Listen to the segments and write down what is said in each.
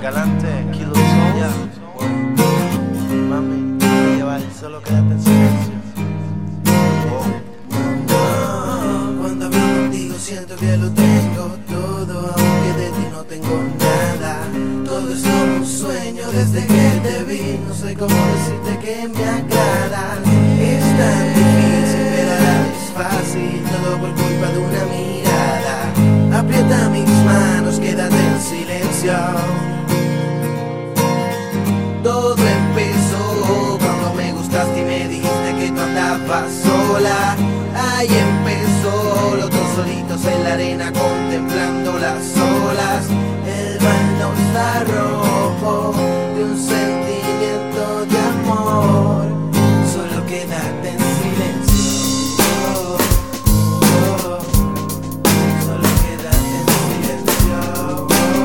Galante, Kilo Soul. Mami, te llevar, solo quédate en silencio. Cuando hablo contigo siento que lo tengo todo, aunque de ti no tengo nada. Todo es como un sueño desde que te vi. No sé cómo decirte que me agradas. Es tan difícil, pero a la vez fácil. Todo por culpa de una mirada. Aprieta mis manos, quédate en silencio. Todo empezó cuando me gustaste y me dijiste que tú andabas sola. Ahí empezó, los dos solitos en la arena contemplando las olas. El mar nos arrojó de un sentimiento de amor. Solo quédate en silencio. Solo quédate en silencio.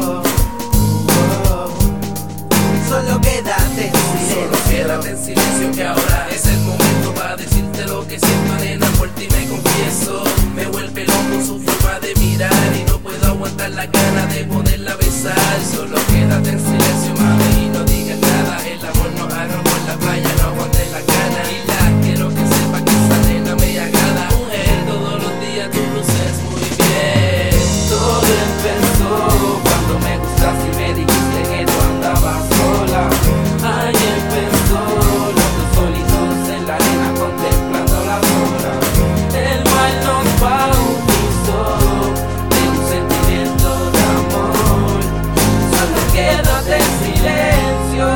Solo quédate en silencio. Solo quédate en silencio, que ahora es el momento para decirte lo que siento, nena. Por ti me confieso, me vuelve loco su forma de mirar y no puedo aguantar la gana de poderla besar. Solo quédate en silencio, mami, y no digas nada. El amor nos agarró en la playa, no aguanté la gana. Y la quiero que sepa que esa nena me agrada. Mujer, todos los días tú luces muy bien. Todo empezó cuando me gustaste y me dijiste que tú andabas sola. Ahí empezó, los dos solitos en la arena contemplando las olas. El mar nos bautizó de un sentimiento de amor. Solo quédate en silencio.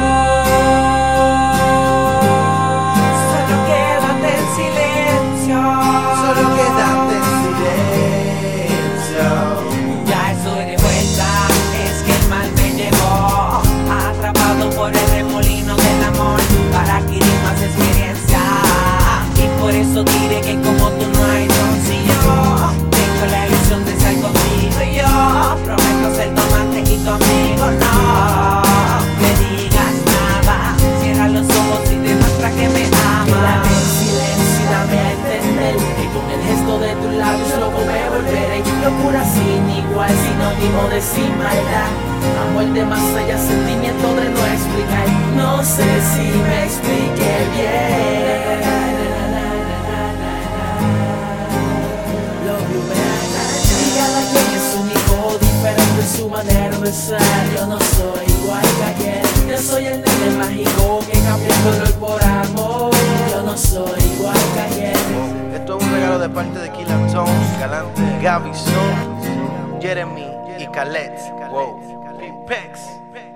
Solo quédate en silencio. Solo quédate en silencio. Ya estoy de vuelta, es que el mal me llevó, atrapado por el remolino del amor, para adquirir más experiencia. Y por eso diré que como tú no hay don. Si yo tengo la ilusión de estar contigo y yo prometo ser tu amante y tu amigo. No me digas nada, cierra los ojos y demuestra que me amas. Quédate en silencio y dame a entender que con el gesto de tus labios loco me volveré. Locura sin igual, sinónimo de sin maldad. Amor de más allá, sentimiento de no explicar. No sé si me expliqué bien. Love you, man. Y cada quien es único, diferente en su manera de ser. Yo no soy igual que ayer. Yo soy el nene mágico que cambia el dolor por amor. Yo no soy igual que ayer. Esto es un regalo de parte de Killa Tones, Galante, Gaby Soul, Jeremy y Khaled. Wow. Pex.